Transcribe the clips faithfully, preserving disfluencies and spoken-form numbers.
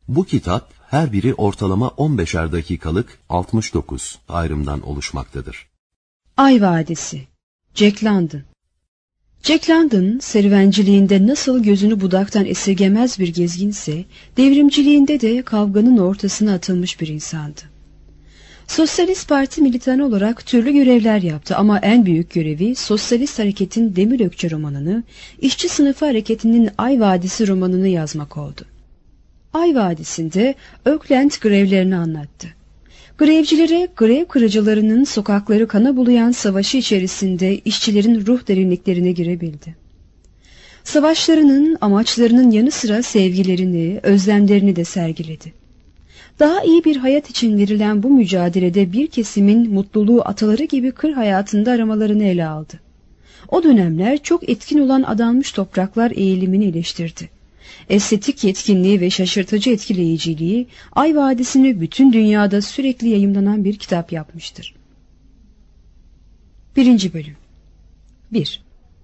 Bu kitap her biri ortalama on beşer dakikalık altmış dokuz ayrımdan oluşmaktadır. Ay Vadisi, Jack London. Jack London, serüvenciliğinde nasıl gözünü budaktan esirgemez bir gezginse, devrimciliğinde de kavganın ortasına atılmış bir insandı. Sosyalist Parti militanı olarak türlü görevler yaptı ama en büyük görevi Sosyalist Hareket'in Demirökçe romanını, İşçi Sınıfı Hareketi'nin Ay Vadisi romanını yazmak oldu. Ay Vadisi'nde Oakland grevlerini anlattı. Grevcilere, grev kırıcılarının sokakları kana bulayan savaşı içerisinde işçilerin ruh derinliklerine girebildi. Savaşlarının, amaçlarının yanı sıra sevgilerini, özlemlerini de sergiledi. Daha iyi bir hayat için verilen bu mücadelede bir kesimin mutluluğu ataları gibi kır hayatında aramalarını ele aldı. O dönemler çok etkin olan adanmış topraklar eğilimini eleştirdi. Estetik yetkinliği ve şaşırtıcı etkileyiciliği Ay Vadisi'ni bütün dünyada sürekli yayımlanan bir kitap yapmıştır. Birinci Bölüm bir.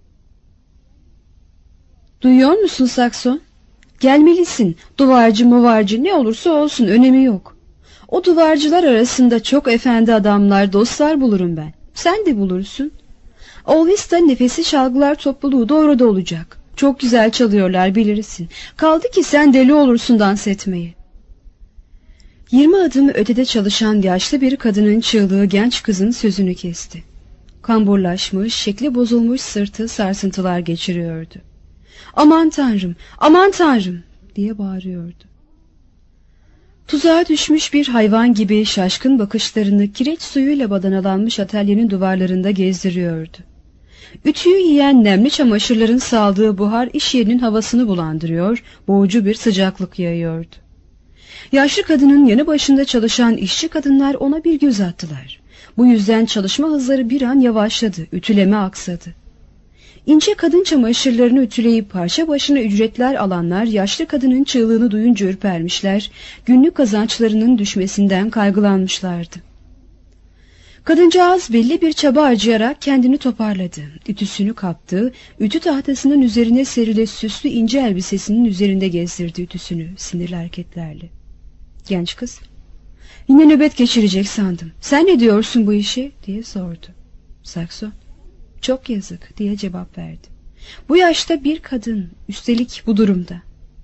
Duyuyor musun Sakson? Gelmelisin, duvarcı muvarcı ne olursa olsun önemi yok. O duvarcılar arasında çok efendi adamlar, dostlar bulurum ben. Sen de bulursun. Olvista nefesi çalgılar topluluğu da orada olacak. Çok güzel çalıyorlar bilirsin. Kaldı ki sen deli olursun dans etmeyi. Yirmi adım ötede çalışan yaşlı bir kadının çığlığı genç kızın sözünü kesti. Kamburlaşmış, şekli bozulmuş sırtı sarsıntılar geçiriyordu. Aman tanrım, aman tanrım diye bağırıyordu. Tuzağa düşmüş bir hayvan gibi şaşkın bakışlarını kireç suyuyla badanalanmış atölyenin duvarlarında gezdiriyordu. Ütüyü yiyen nemli çamaşırların saldığı buhar iş yerinin havasını bulandırıyor, boğucu bir sıcaklık yayıyordu. Yaşlı kadının yanı başında çalışan işçi kadınlar ona bir göz attılar. Bu yüzden çalışma hızları bir an yavaşladı, ütüleme aksadı. İnce kadın çamaşırlarını ütüleyip parça başına ücretler alanlar yaşlı kadının çığlığını duyunca ürpermişler, günlük kazançlarının düşmesinden kaygılanmışlardı. Kadıncağız belli bir çaba harcayarak kendini toparladı. Ütüsünü kaptı, ütü tahtasının üzerine serili süslü ince elbisesinin üzerinde gezdirdi ütüsünü sinirli hareketlerle. Genç kız, yine nöbet geçirecek sandım. Sen ne diyorsun bu işe diye sordu. Sakson, çok yazık diye cevap verdi. Bu yaşta bir kadın, üstelik bu durumda.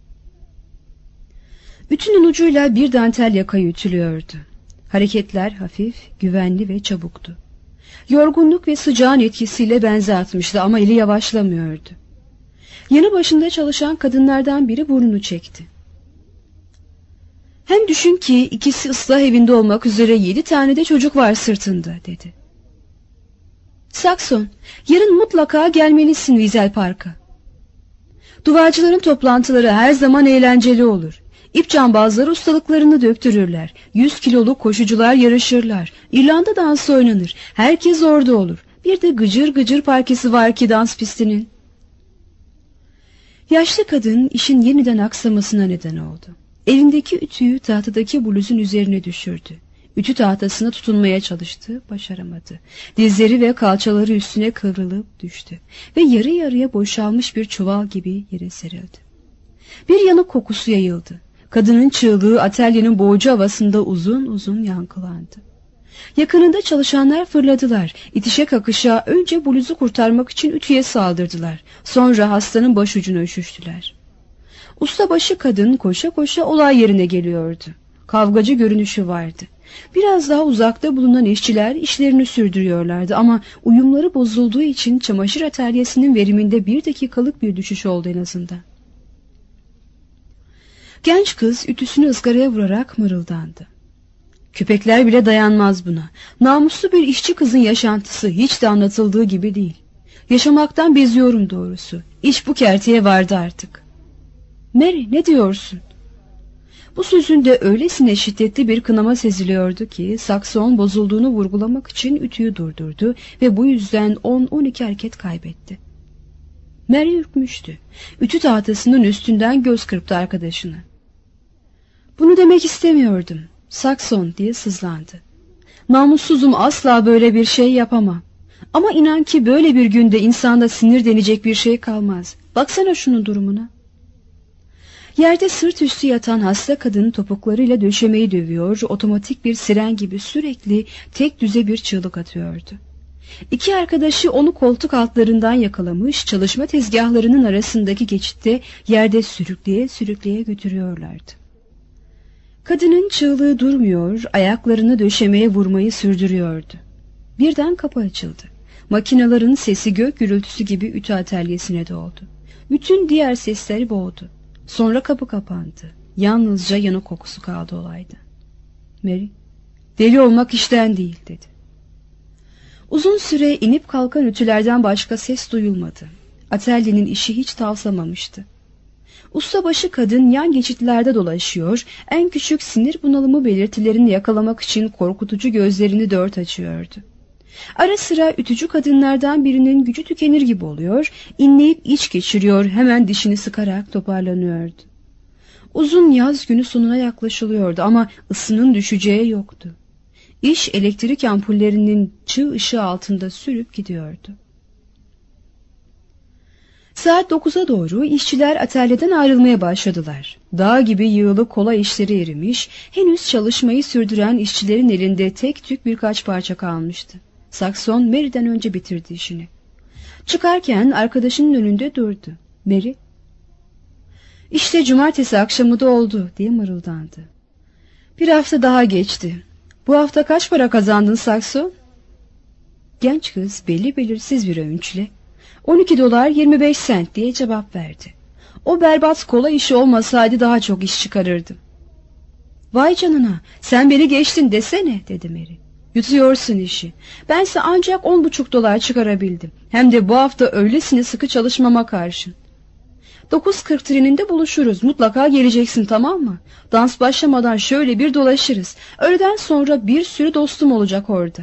Ütünün ucuyla bir dantel yakayı ütülüyordu. Hareketler hafif, güvenli ve çabuktu. Yorgunluk ve sıcağın etkisiyle benze atmıştı ama eli yavaşlamıyordu. Yanı başında çalışan kadınlardan biri burnunu çekti. Hem düşün ki ikisi ıslah evinde olmak üzere yedi tane de çocuk var sırtında dedi. Sakson, yarın mutlaka gelmelisin Wiesel Park'a. Duvarcıların toplantıları her zaman eğlenceli olur. İp cambazları ustalıklarını döktürürler. Yüz kiloluk koşucular yarışırlar. İrlanda dansı oynanır. Herkes orada olur. Bir de gıcır gıcır parkesi var ki dans pistinin. Yaşlı kadın işin yeniden aksamasına neden oldu. Elindeki ütüyü tahtadaki bluzun üzerine düşürdü. Ütü tahtasına tutunmaya çalıştı, başaramadı. Dizleri ve kalçaları üstüne kıvrılıp düştü. Ve yarı yarıya boşalmış bir çuval gibi yere serildi. Bir yanık kokusu yayıldı. Kadının çığlığı atölyenin boğucu havasında uzun uzun yankılandı. Yakınında çalışanlar fırladılar. İtişe kakışa önce bluzu kurtarmak için ütüye saldırdılar. Sonra hastanın başucuna üşüştüler. Ustabaşı kadın koşa koşa olay yerine geliyordu. Kavgacı görünüşü vardı. Biraz daha uzakta bulunan işçiler işlerini sürdürüyorlardı ama uyumları bozulduğu için çamaşır atölyesinin veriminde bir dakikalık bir düşüş oldu en azından. Genç kız ütüsünü ızgaraya vurarak mırıldandı. Köpekler bile dayanmaz buna. Namuslu bir işçi kızın yaşantısı hiç de anlatıldığı gibi değil. Yaşamaktan beziyorum doğrusu. İş bu kerteye vardı artık. Mary, ne diyorsun? Bu sözünde öylesine şiddetli bir kınama seziliyordu ki sakson bozulduğunu vurgulamak için ütüyü durdurdu ve bu yüzden on on iki hareket kaybetti. Mary ürkmüştü. Ütü tahtasının üstünden göz kırptı arkadaşına. Bunu demek istemiyordum. Sakson diye sızlandı. Namussuzum, asla böyle bir şey yapamam. Ama inan ki böyle bir günde insanda sinir denecek bir şey kalmaz. Baksana şunun durumuna. Yerde sırt üstü yatan hasta kadın topuklarıyla döşemeyi dövüyor, otomatik bir siren gibi sürekli tek düze bir çığlık atıyordu. İki arkadaşı onu koltuk altlarından yakalamış, çalışma tezgahlarının arasındaki geçitte yerde sürükleye sürükleye götürüyorlardı. Kadının çığlığı durmuyor, ayaklarını döşemeye vurmayı sürdürüyordu. Birden kapı açıldı. Makinelerin sesi gök gürültüsü gibi ütü atölyesine doldu. Bütün diğer sesleri boğdu. Sonra kapı kapandı. Yalnızca yanık kokusu kaldı olayda. Mary, deli olmak işten değil dedi. Uzun süre inip kalkan ütülerden başka ses duyulmadı. Atölyenin işi hiç tavsamamıştı. Ustabaşı kadın yan geçitlerde dolaşıyor, en küçük sinir bunalımı belirtilerini yakalamak için korkutucu gözlerini dört açıyordu. Ara sıra ütücü kadınlardan birinin gücü tükenir gibi oluyor, inleyip iç geçiriyor, hemen dişini sıkarak toparlanıyordu. Uzun yaz günü sonuna yaklaşılıyordu ama ısının düşeceği yoktu. İş elektrik ampullerinin çığ ışığı altında sürüp gidiyordu. Saat dokuza doğru işçiler atölyeden ayrılmaya başladılar. Dağ gibi yığılı kolay işleri erimiş, henüz çalışmayı sürdüren işçilerin elinde tek tük birkaç parça kalmıştı. Sakson Mary'den önce bitirdi işini. Çıkarken arkadaşının önünde durdu. Mary, "İşte cumartesi akşamı da oldu," diye mırıldandı. "Bir hafta daha geçti. Bu hafta kaç para kazandın Sakson?" Genç kız belli belirsiz bir övünçle on iki dolar yirmi beş sent diye cevap verdi. "O berbat kolay işi olmasaydı daha çok iş çıkarırdım." "Vay canına, sen beni geçtin desene," dedi Mary. "Yutuyorsun işi. Bense ancak on buçuk dolar çıkarabildim. Hem de bu hafta öylesine sıkı çalışmama karşın." Dokuz kırk treninde buluşuruz. Mutlaka geleceksin, tamam mı? Dans başlamadan şöyle bir dolaşırız. Öğleden sonra bir sürü dostum olacak orada.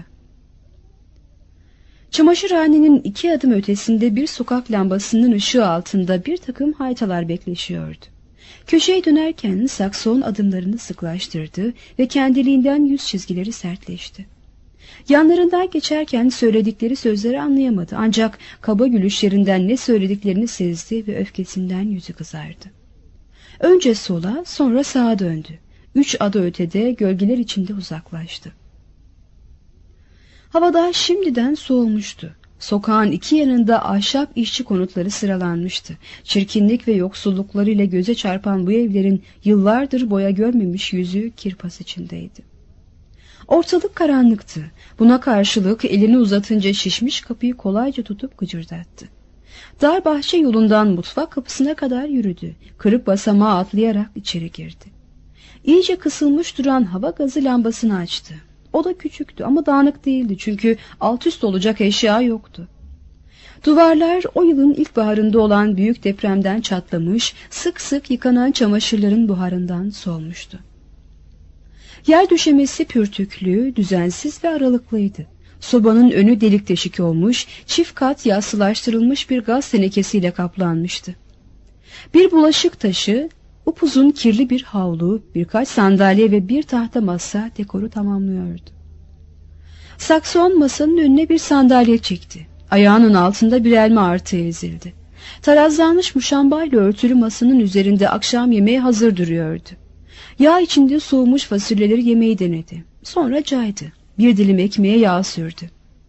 Çamaşırhanenin iki adım ötesinde bir sokak lambasının ışığı altında bir takım haytalar bekleşiyordu. Köşeye dönerken Sakson adımlarını sıklaştırdı ve kendiliğinden yüz çizgileri sertleşti. Yanlarından geçerken söyledikleri sözleri anlayamadı, ancak kaba gülüşlerinden ne söylediklerini sezdi ve öfkesinden yüzü kızardı. Önce sola, sonra sağa döndü. Üç adı ötede gölgeler içinde uzaklaştı. Havada şimdiden soğumuştu. Sokağın iki yanında ahşap işçi konutları sıralanmıştı. Çirkinlik ve yoksulluklarıyla göze çarpan bu evlerin yıllardır boya görmemiş yüzü kirpas içindeydi. Ortalık karanlıktı. Buna karşılık elini uzatınca şişmiş kapıyı kolayca tutup gıcırdattı. Dar bahçe yolundan mutfak kapısına kadar yürüdü. Kırık basamağı atlayarak içeri girdi. İyice kısılmış duran hava gazı lambasını açtı. O da küçüktü ama dağınık değildi, çünkü alt üst olacak eşya yoktu. Duvarlar o yılın ilkbaharında olan büyük depremden çatlamış, sık sık yıkanan çamaşırların buharından solmuştu. Yer döşemesi pürtüklü, düzensiz ve aralıklıydı. Sobanın önü delik deşik olmuş, çift kat yassılaştırılmış bir gaz tenekesiyle kaplanmıştı. Bir bulaşık taşı, upuzun kirli bir havlu, birkaç sandalye ve bir tahta masa dekoru tamamlıyordu. Sakson masanın önüne bir sandalye çekti. Ayağının altında bir elma artığı ezildi. Tarazlanmış muşambayla örtülü masanın üzerinde akşam yemeği hazır duruyordu. Yağ içinde soğumuş fasulyeleri yemeği denedi. Sonra caydı. Bir dilim ekmeğe yağ sürdü.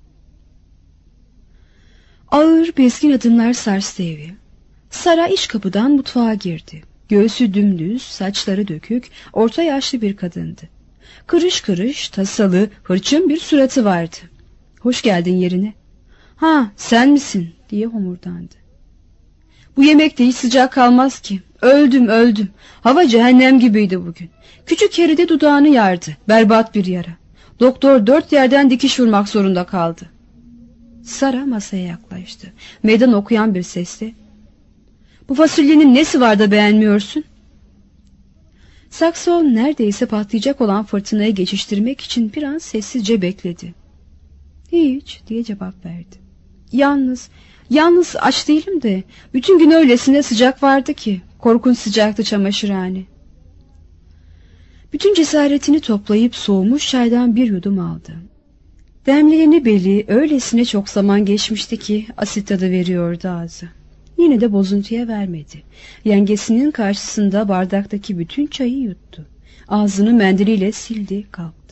Ağır, bezgin adımlar sarstı evi. Sara iç kapıdan mutfağa girdi. Göğsü dümdüz, saçları dökük, orta yaşlı bir kadındı. Kırış kırış, tasalı, hırçın bir suratı vardı. "Hoş geldin yerine." "Ha, sen misin?" diye homurdandı. "Bu yemekte hiç sıcak kalmaz ki. Öldüm öldüm. Hava cehennem gibiydi bugün. Küçük Harry dudağını yardı. Berbat bir yara. Doktor dört yerden dikiş vurmak zorunda kaldı." Sara masaya yaklaştı. Meydan okuyan bir sesle, "Bu fasulyenin nesi var da beğenmiyorsun?" Sakson neredeyse patlayacak olan fırtınayı geçiştirmek için bir an sessizce bekledi. "Hiç," diye cevap verdi. Yalnız, yalnız aç değilim de bütün gün öylesine sıcak vardı ki, korkunç sıcaktı çamaşırhane." Bütün cesaretini toplayıp soğumuş çaydan bir yudum aldı. Demleyeni beli öylesine çok zaman geçmişti ki asit tadı veriyordu ağzı. Yine de bozuntuya vermedi. Yengesinin karşısında bardaktaki bütün çayı yuttu. Ağzını mendiliyle sildi, kalktı.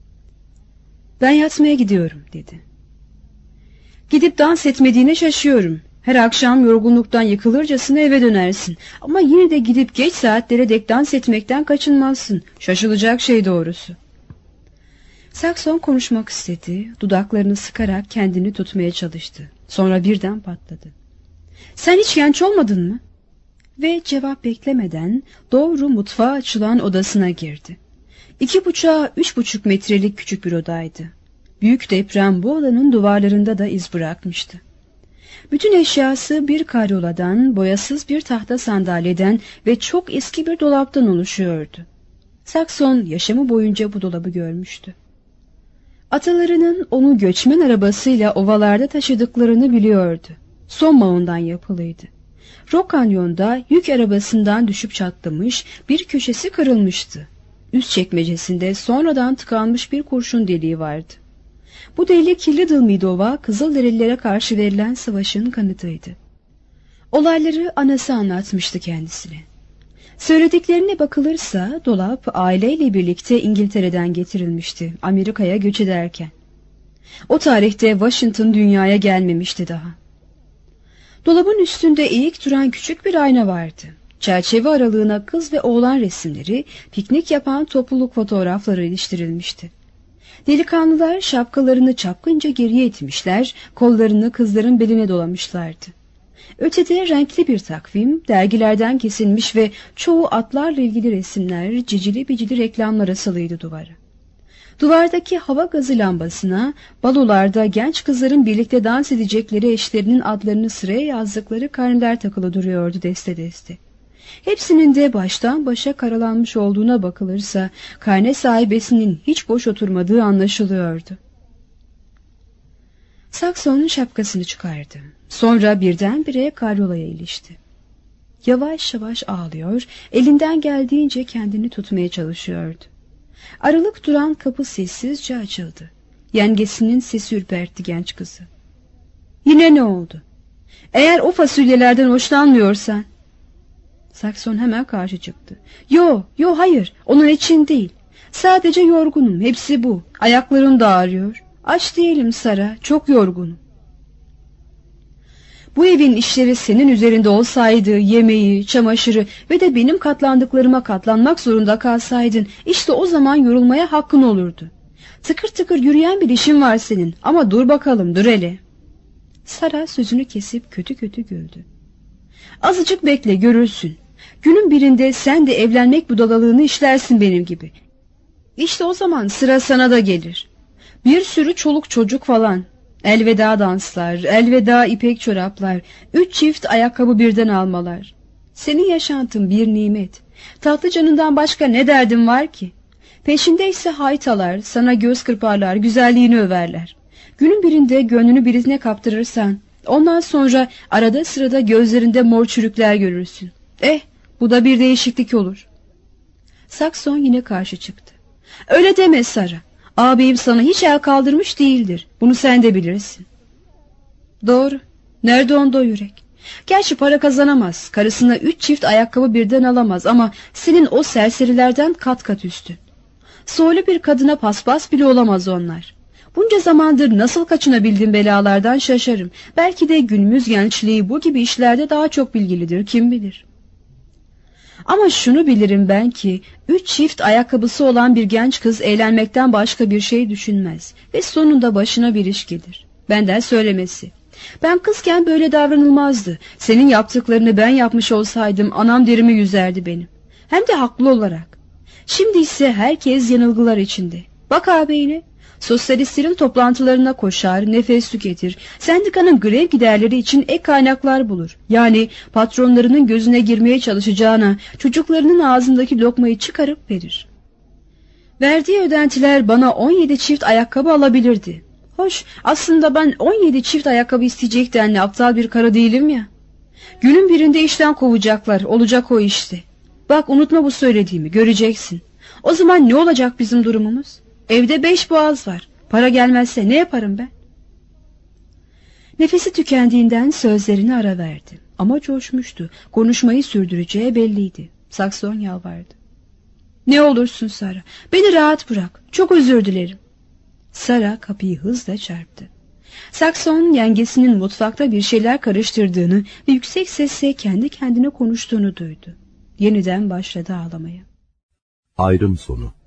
Ben yatmaya gidiyorum dedi. Gidip dans etmediğine şaşıyorum. Her akşam yorgunluktan yıkılırcasına eve dönersin. Ama yine de gidip geç saatlere dek dans etmekten kaçınmazsın. Şaşılacak şey doğrusu. Saxon konuşmak istedi. Dudaklarını sıkarak kendini tutmaya çalıştı. Sonra birden patladı. Sen hiç genç olmadın mı? Ve cevap beklemeden doğru mutfağa açılan odasına girdi. İki buçuğa üç buçuk metrelik küçük bir odaydı. Büyük deprem bu odanın duvarlarında da iz bırakmıştı. Bütün eşyası bir karyoladan, boyasız bir tahta sandalyeden ve çok eski bir dolaptan oluşuyordu. Saxon yaşamı boyunca bu dolabı görmüştü. Atalarının onu göçmen arabasıyla ovalarda taşıdıklarını biliyordu. Son mağından yapılıydı. Rock Canyon'da yük arabasından düşüp çatlamış, bir köşesi kırılmıştı. Üst çekmecesinde sonradan tıkanmış bir kurşun deliği vardı. Bu delik Little Meadow'a Kızılderililere karşı verilen savaşın kanıtıydı. Olayları anası anlatmıştı kendisine. Söylediklerine bakılırsa dolap aileyle birlikte İngiltere'den getirilmişti Amerika'ya göç ederken. O tarihte Washington dünyaya gelmemişti daha. Dolabın üstünde eğik duran küçük bir ayna vardı. Çerçeve aralığına kız ve oğlan resimleri, piknik yapan topluluk fotoğrafları iliştirilmişti. Delikanlılar şapkalarını çapkınca geriye itmişler, kollarını kızların beline dolamışlardı. Ötede renkli bir takvim, dergilerden kesilmiş ve çoğu atlarla ilgili resimler, cicili bicili reklamlar asılıydı duvara. Duvardaki hava gazı lambasına, balolarda genç kızların birlikte dans edecekleri eşlerinin adlarını sıraya yazdıkları karneler takılı duruyordu deste deste. Hepsinin de baştan başa karalanmış olduğuna bakılırsa, karne sahibesinin hiç boş oturmadığı anlaşılıyordu. Saxon'un şapkasını çıkardı. Sonra birdenbire karyolaya ilişti. Yavaş yavaş ağlıyor, elinden geldiğince kendini tutmaya çalışıyordu. Aralık duran kapı sessizce açıldı. Yengesinin sesi ürpertti genç kızı. Yine ne oldu? Eğer o fasulyelerden hoşlanmıyorsan... Saxon hemen karşı çıktı. Yo, yo hayır, onun için değil. Sadece yorgunum, hepsi bu. Ayaklarım da ağrıyor. Aç değilim Sara, çok yorgunum. Bu evin işleri senin üzerinde olsaydı, yemeği, çamaşırı ve de benim katlandıklarıma katlanmak zorunda kalsaydın, işte o zaman yorulmaya hakkın olurdu. Tıkır tıkır yürüyen bir işin var senin, ama dur bakalım, dur hele. Sara sözünü kesip kötü kötü güldü. Azıcık bekle, görürsün. Günün birinde sen de evlenmek budalalığını işlersin benim gibi. İşte o zaman sıra sana da gelir. Bir sürü çoluk çocuk falan. Elveda danslar, elveda ipek çoraplar, üç çift ayakkabı birden almalar. Senin yaşantın bir nimet. Tatlı canından başka ne derdin var ki? Peşindeyse haytalar, sana göz kırparlar, güzelliğini överler. Günün birinde gönlünü birine kaptırırsan, ondan sonra arada sırada gözlerinde mor çürükler görürsün. Eh, bu da bir değişiklik olur. Saxon yine karşı çıktı. Öyle deme Sara. Ağabeyim sana hiç el kaldırmış değildir. Bunu sen de bilirsin. Doğru. Nerede onda o yürek? Gerçi para kazanamaz. Karısına üç çift ayakkabı birden alamaz ama senin o serserilerden kat kat üstün. Soylu bir kadına paspas bile olamaz onlar. Bunca zamandır nasıl kaçınabildin belalardan şaşarım. Belki de günümüz gençliği bu gibi işlerde daha çok bilgilidir, kim bilir. Ama şunu bilirim ben ki, üç çift ayakkabısı olan bir genç kız eğlenmekten başka bir şey düşünmez ve sonunda başına bir iş gelir. Benden söylemesi. Ben kızken böyle davranılmazdı. Senin yaptıklarını ben yapmış olsaydım anam derimi yüzerdi benim. Hem de haklı olarak. Şimdi ise herkes yanılgılar içinde. Bak ağabeyine. Sosyalistlerin toplantılarına koşar, nefes tüketir, sendikanın grev giderleri için ek kaynaklar bulur. Yani patronlarının gözüne girmeye çalışacağına çocuklarının ağzındaki lokmayı çıkarıp verir. Verdiği ödentiler bana on yedi çift ayakkabı alabilirdi. Hoş, aslında ben on yedi çift ayakkabı isteyecek denli aptal bir karı değilim ya. Günün birinde işten kovacaklar, olacak o işte. Bak unutma bu söylediğimi, göreceksin. O zaman ne olacak bizim durumumuz? Evde beş boğaz var. Para gelmezse ne yaparım ben? Nefesi tükendiğinden sözlerini ara verdi. Ama coşmuştu. Konuşmayı sürdüreceği belliydi. Sakson yalvardı. Ne olursun Sara, beni rahat bırak. Çok özür dilerim. Sara kapıyı hızla çarptı. Sakson yengesinin mutfakta bir şeyler karıştırdığını ve yüksek sesle kendi kendine konuştuğunu duydu. Yeniden başladı ağlamaya. Ayrım sonu.